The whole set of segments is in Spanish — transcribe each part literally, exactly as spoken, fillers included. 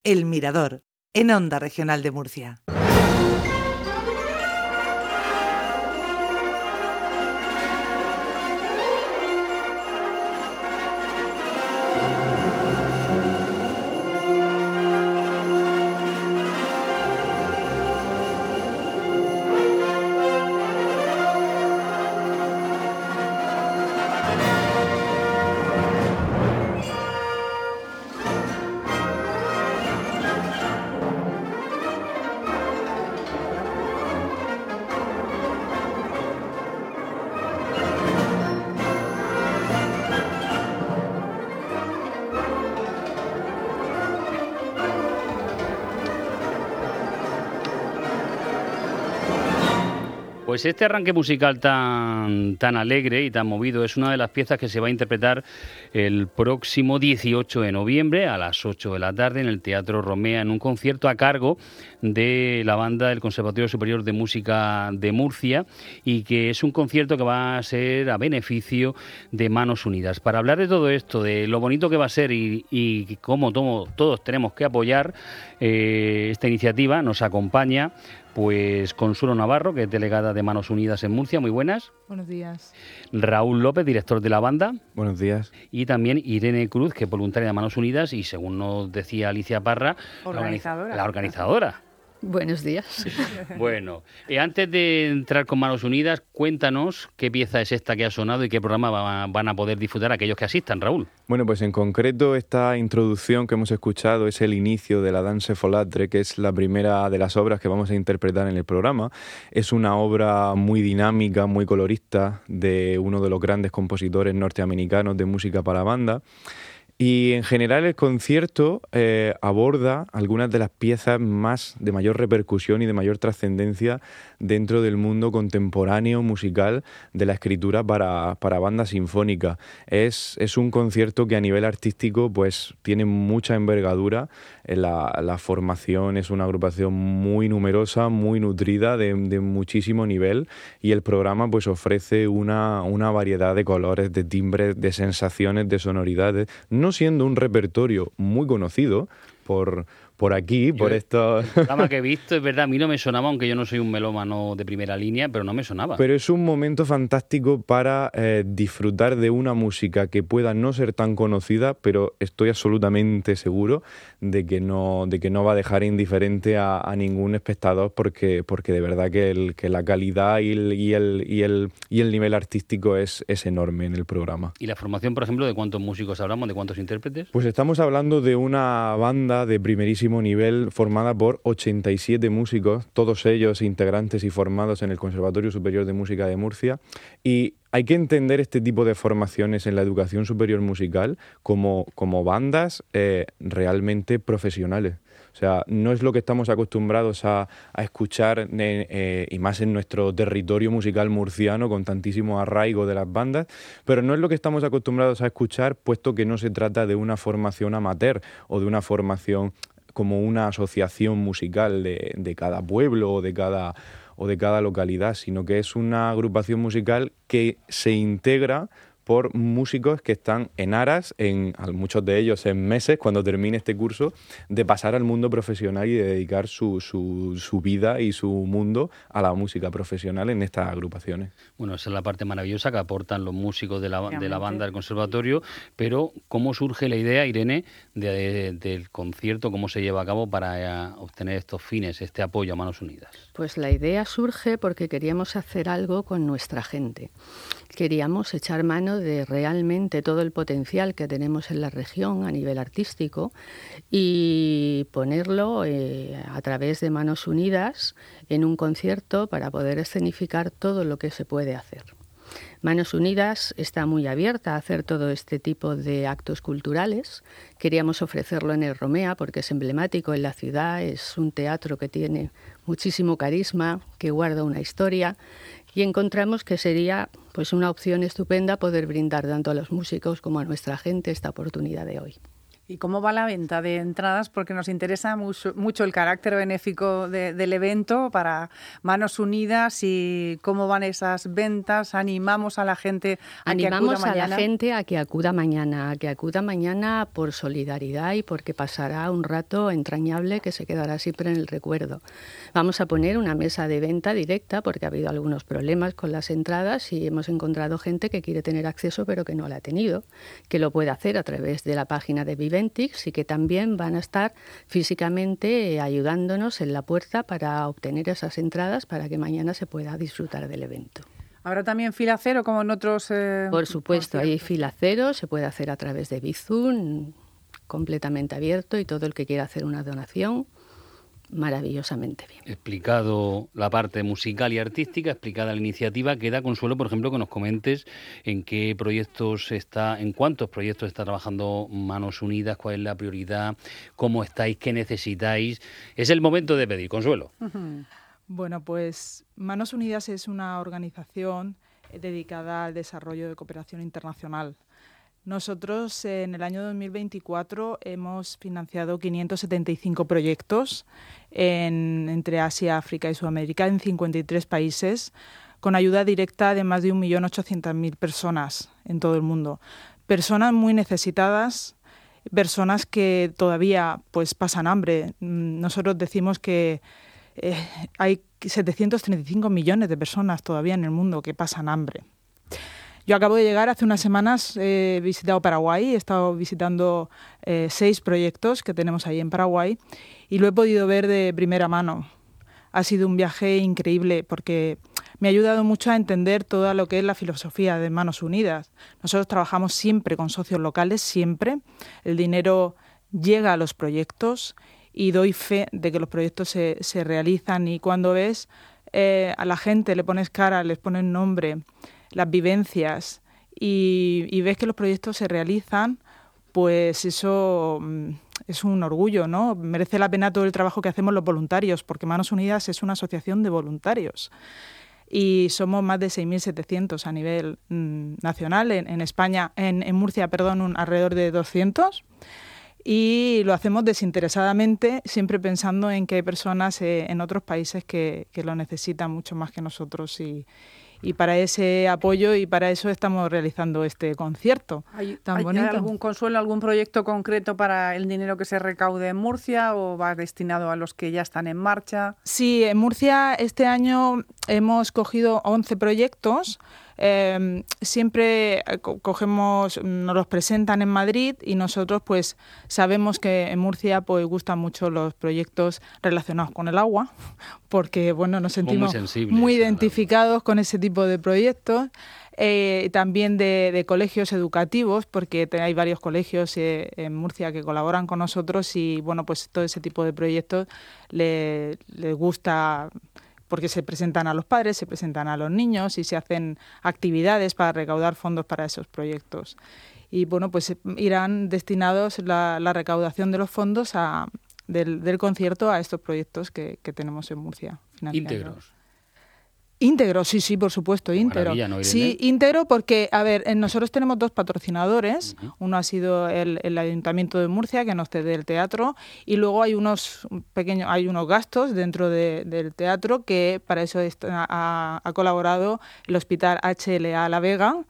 El Mirador, en Onda Regional de Murcia. Pues este arranque musical tan, tan alegre y tan movido es una de las piezas que se va a interpretar el próximo dieciocho de noviembre a las ocho de la tarde en el Teatro Romea, en un concierto a cargo de la banda del Conservatorio Superior de Música de Murcia, y que es un concierto que va a ser a beneficio de Manos Unidas. Para hablar de todo esto, de lo bonito que va a ser y, y cómo todo, todos tenemos que apoyar eh, esta iniciativa, nos acompaña pues Consuelo Navarro, que es delegada de Manos Unidas en Murcia. Muy buenas. Buenos días. Raúl López, director de la banda. Buenos días. Y también Irene Cruz, que es voluntaria de Manos Unidas y, según nos decía Alicia Parra, organizadora. La organizadora. Buenos días. Bueno, eh, antes de entrar con Manos Unidas, cuéntanos qué pieza es esta que ha sonado y qué programa va, van a poder disfrutar aquellos que asistan, Raúl. Bueno, pues en concreto esta introducción que hemos escuchado es el inicio de la Danse Folâtre, que es la primera de las obras que vamos a interpretar en el programa. Es una obra muy dinámica, muy colorista, de uno de los grandes compositores norteamericanos de música para banda. Y en general el concierto eh, aborda algunas de las piezas más de mayor repercusión y de mayor trascendencia dentro del mundo contemporáneo musical de la escritura para, para banda sinfónica. Es, es un concierto que a nivel artístico pues tiene mucha envergadura. La, la formación es una agrupación muy numerosa, muy nutrida, de, de muchísimo nivel, y el programa pues ofrece una, una variedad de colores, de timbres, de sensaciones, de sonoridades, no siendo un repertorio muy conocido por, por aquí, yo, por esto. El programa que he visto, es verdad, a mí no me sonaba, aunque yo no soy un melómano de primera línea, pero no me sonaba. Pero es un momento fantástico para eh, disfrutar de una música que pueda no ser tan conocida, pero estoy absolutamente seguro de que no, de que no va a dejar indiferente a, a ningún espectador, porque, porque de verdad que, el, que la calidad y el, y el, y el, y el nivel artístico es, es enorme en el programa. ¿Y la formación, por ejemplo, de cuántos músicos hablamos, de cuántos intérpretes? Pues estamos hablando de una banda de primerísimo nivel formada por ochenta y siete músicos, todos ellos integrantes y formados en el Conservatorio Superior de Música de Murcia, y hay que entender este tipo de formaciones en la educación superior musical como, como bandas eh, realmente profesionales. O sea, no es lo que estamos acostumbrados a, a escuchar, eh, eh, y más en nuestro territorio musical murciano, con tantísimo arraigo de las bandas, pero no es lo que estamos acostumbrados a escuchar, puesto que no se trata de una formación amateur o de una formación como una asociación musical de, de cada pueblo o de cada, o de cada localidad, sino que es una agrupación musical que se integra por músicos que están en aras, en muchos de ellos en meses, cuando termine este curso, de pasar al mundo profesional y de dedicar su, su, su vida y su mundo a la música profesional en estas agrupaciones. Bueno, esa es la parte maravillosa que aportan los músicos de la, de la banda del conservatorio, pero ¿cómo surge la idea, Irene, de, de, del concierto, cómo se lleva a cabo para obtener estos fines, este apoyo a Manos Unidas? Pues la idea surge porque queríamos hacer algo con nuestra gente. Queríamos echar mano de realmente todo el potencial que tenemos en la región a nivel artístico y ponerlo eh, a través de Manos Unidas en un concierto para poder escenificar todo lo que se puede hacer. Manos Unidas está muy abierta a hacer todo este tipo de actos culturales. Queríamos ofrecerlo en el Romea porque es emblemático en la ciudad, es un teatro que tiene muchísimo carisma, que guarda una historia, y encontramos que sería pues una opción estupenda poder brindar tanto a los músicos como a nuestra gente esta oportunidad de hoy. ¿Y cómo va la venta de entradas? Porque nos interesa mucho, mucho el carácter benéfico de, del evento para Manos Unidas y cómo van esas ventas. Animamos a la gente a Animamos que acuda mañana. a la gente a que acuda mañana, a que acuda mañana por solidaridad y porque pasará un rato entrañable que se quedará siempre en el recuerdo. Vamos a poner una mesa de venta directa porque ha habido algunos problemas con las entradas y hemos encontrado gente que quiere tener acceso pero que no la ha tenido, que lo puede hacer a través de la página de Vive y que también van a estar físicamente ayudándonos en la puerta para obtener esas entradas para que mañana se pueda disfrutar del evento. ¿Habrá también fila cero como en otros? Eh, Por supuesto, hay fila cero, se puede hacer a través de Bizum, completamente abierto, y todo el que quiera hacer una donación, maravillosamente bien. Explicado la parte musical y artística, explicada la iniciativa, queda, Consuelo, por ejemplo, que nos comentes en qué proyectos está, en cuántos proyectos está trabajando Manos Unidas, cuál es la prioridad, cómo estáis, qué necesitáis. Es el momento de pedir, Consuelo. Uh-huh. Bueno, pues Manos Unidas es una organización dedicada al desarrollo de cooperación internacional. Nosotros en el año dos mil veinticuatro hemos financiado quinientos setenta y cinco proyectos en, entre Asia, África y Sudamérica en cincuenta y tres países, con ayuda directa de más de un millón ochocientas mil personas en todo el mundo. Personas muy necesitadas, personas que todavía pues pasan hambre. Nosotros decimos que eh, hay setecientos treinta y cinco millones de personas todavía en el mundo que pasan hambre. Yo acabo de llegar, hace unas semanas he visitado Paraguay, he estado visitando eh, seis proyectos que tenemos ahí en Paraguay y lo he podido ver de primera mano. Ha sido un viaje increíble porque me ha ayudado mucho a entender todo lo que es la filosofía de Manos Unidas. Nosotros trabajamos siempre con socios locales, siempre. El dinero llega a los proyectos y doy fe de que los proyectos se, se realizan, y cuando ves eh, a la gente, le pones cara, les pones nombre, las vivencias y, y ves que los proyectos se realizan, pues eso mm, es un orgullo, ¿no? Merece la pena todo el trabajo que hacemos los voluntarios, porque Manos Unidas es una asociación de voluntarios y somos más de seis mil setecientos a nivel mm, nacional. En, en España, en, en Murcia, perdón, un, alrededor de doscientos, y lo hacemos desinteresadamente, siempre pensando en que hay personas eh, en otros países que, que lo necesitan mucho más que nosotros, y Y para ese apoyo y para eso estamos realizando este concierto ¿Hay, tan ¿hay bonito. algún consuelo, algún proyecto concreto para el dinero que se recaude en Murcia o va destinado a los que ya están en marcha? Sí, en Murcia este año hemos cogido once proyectos. Eh, siempre co- cogemos, nos los presentan en Madrid y nosotros pues sabemos que en Murcia pues gustan mucho los proyectos relacionados con el agua, porque bueno, nos sentimos muy, muy identificados con ese tipo de proyectos. Eh, también de, de colegios educativos, porque hay varios colegios eh, en Murcia que colaboran con nosotros y bueno, pues todo ese tipo de proyectos les le gusta, porque se presentan a los padres, se presentan a los niños y se hacen actividades para recaudar fondos para esos proyectos. Y bueno, pues irán destinados la, la recaudación de los fondos a, del, del concierto a estos proyectos que, que tenemos en Murcia. Íntegros. Íntegro, sí, sí, por supuesto, íntegro. ¿No, sí, íntegro porque, a ver, nosotros tenemos dos patrocinadores. Uh-huh. Uno ha sido el, el Ayuntamiento de Murcia, que nos cede el teatro, y luego hay unos pequeños, hay unos gastos dentro de, del teatro que para eso está, ha, ha colaborado el Hospital H L A La Vega.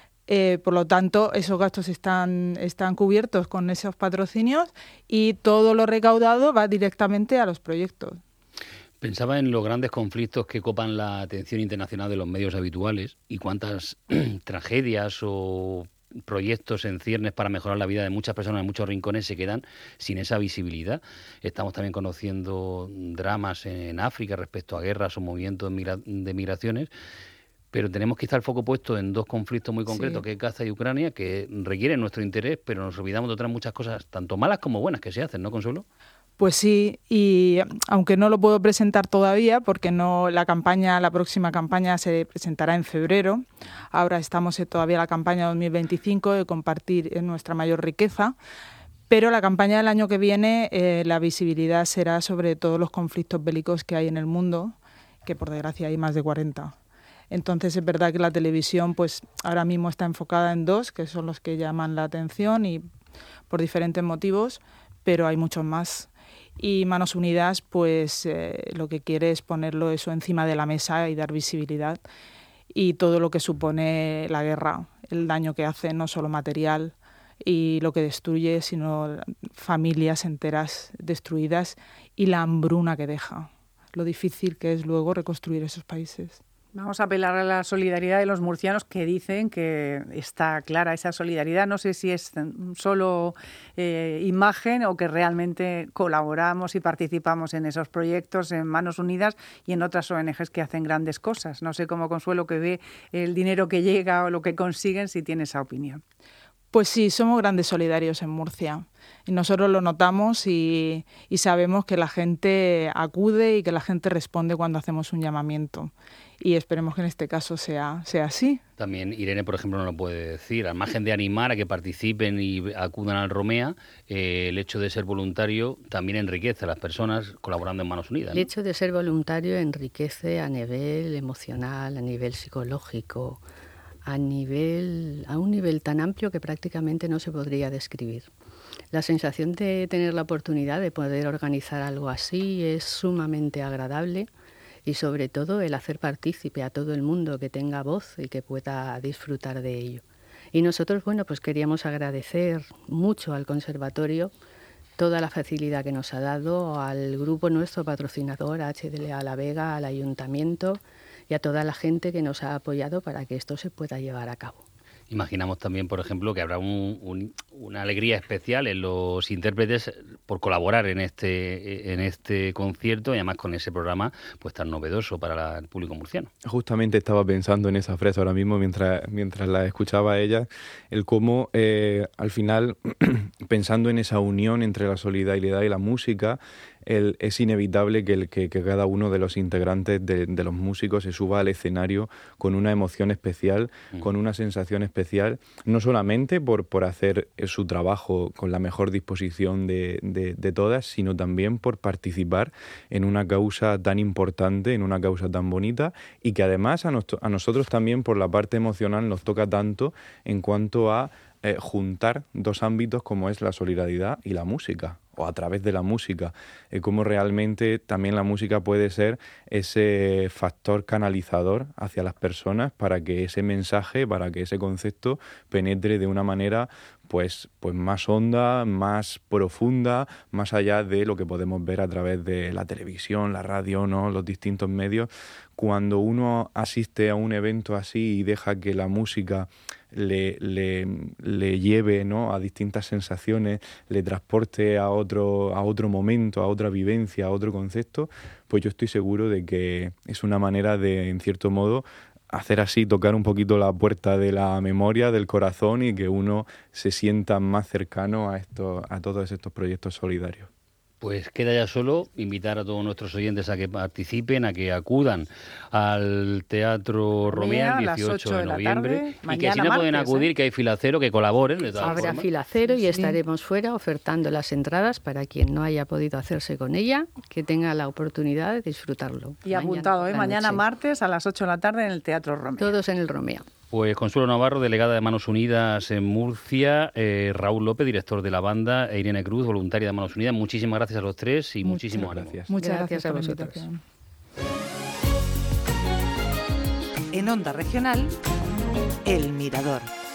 Eh, por lo tanto, esos gastos están, están cubiertos con esos patrocinios y todo lo recaudado va directamente a los proyectos. Pensaba en los grandes conflictos que copan la atención internacional de los medios habituales y cuántas tragedias o proyectos en ciernes para mejorar la vida de muchas personas en muchos rincones se quedan sin esa visibilidad. Estamos también conociendo dramas en África respecto a guerras o movimientos de migraciones, pero tenemos quizá el foco puesto en dos conflictos muy concretos, sí, que es Gaza y Ucrania, que requieren nuestro interés, pero nos olvidamos de otras muchas cosas, tanto malas como buenas, que se hacen, ¿no, Consuelo? Pues sí, y aunque no lo puedo presentar todavía, porque no la campaña, la próxima campaña se presentará en febrero. Ahora estamos en todavía la campaña dos mil veinticinco de compartir nuestra mayor riqueza, pero la campaña del año que viene, eh, la visibilidad será sobre todos los conflictos bélicos que hay en el mundo, que por desgracia hay más de cuarenta. Entonces es verdad que la televisión pues ahora mismo está enfocada en dos, que son los que llaman la atención, y por diferentes motivos, pero hay muchos más. Y Manos Unidas, pues eh, lo que quiere es ponerlo eso encima de la mesa y dar visibilidad. Y todo lo que supone la guerra, el daño que hace, no solo material, y lo que destruye, sino familias enteras destruidas y la hambruna que deja, lo difícil que es luego reconstruir esos países. Vamos a apelar a la solidaridad de los murcianos, que dicen que está clara esa solidaridad. No sé si es solo eh, imagen o que realmente colaboramos y participamos en esos proyectos en Manos Unidas y en otras O N Ges que hacen grandes cosas. No sé cómo Consuelo que ve el dinero que llega o lo que consiguen, si tiene esa opinión. Pues sí, somos grandes solidarios en Murcia y nosotros lo notamos y, y sabemos que la gente acude y que la gente responde cuando hacemos un llamamiento y esperemos que en este caso sea, sea así. También Irene, por ejemplo, nos lo puede decir, al margen de animar a que participen y acudan al Romea, eh, el hecho de ser voluntario también enriquece a las personas colaborando en Manos Unidas, ¿no? El hecho de ser voluntario enriquece a nivel emocional, a nivel psicológico, a nivel a un nivel tan amplio que prácticamente no se podría describir. La sensación de tener la oportunidad de poder organizar algo así es sumamente agradable y sobre todo el hacer partícipe a todo el mundo que tenga voz y que pueda disfrutar de ello. Y nosotros, bueno, pues queríamos agradecer mucho al Conservatorio toda la facilidad que nos ha dado, al grupo nuestro patrocinador, a H D L A La Vega, al Ayuntamiento y a toda la gente que nos ha apoyado para que esto se pueda llevar a cabo. Imaginamos también, por ejemplo, que habrá un, un, una alegría especial en los intérpretes por colaborar en este en este concierto y además con ese programa pues tan novedoso para la, el público murciano. Justamente estaba pensando en esa frase ahora mismo mientras, mientras la escuchaba a ella, el cómo eh, al final, pensando en esa unión entre la solidaridad y la música, El, es inevitable que, el, que, que cada uno de los integrantes de, de los músicos se suba al escenario con una emoción especial, mm. con una sensación especial, no solamente por, por hacer su trabajo con la mejor disposición de, de, de todas, sino también por participar en una causa tan importante, en una causa tan bonita y que además a, nos, a nosotros también por la parte emocional nos toca tanto en cuanto a eh, juntar dos ámbitos como es la solidaridad y la música, o a través de la música, eh, cómo realmente también la música puede ser ese factor canalizador hacia las personas para que ese mensaje, para que ese concepto penetre de una manera pues, pues más honda, más profunda, más allá de lo que podemos ver a través de la televisión, la radio, ¿no? Los distintos medios. Cuando uno asiste a un evento así y deja que la música le, le, le lleve, ¿no? a distintas sensaciones, le transporte a otro, a otro momento, a otra vivencia, a otro concepto, pues yo estoy seguro de que es una manera de, en cierto modo, hacer así, tocar un poquito la puerta de la memoria, del corazón y que uno se sienta más cercano a, esto, a todos estos proyectos solidarios. Pues queda ya solo invitar a todos nuestros oyentes a que participen, a que acudan al Teatro Romea el dieciocho de noviembre y que si no pueden acudir, ¿eh? que hay filacero, que colaboren. De todas Habrá formas. filacero y sí. estaremos fuera ofertando las entradas para quien no haya podido hacerse con ella, que tenga la oportunidad de disfrutarlo. Y mañana, apuntado, ¿eh? mañana noche. martes a las ocho de la tarde en el Teatro Romea. Todos en el Romea. Pues Consuelo Navarro, delegada de Manos Unidas en Murcia, eh, Raúl López, director de la banda, e Irene Cruz, voluntaria de Manos Unidas. Muchísimas gracias a los tres y Muchas muchísimas gracias. Muchas gracias, gracias a por vosotros. la invitación. En Onda Regional, El Mirador.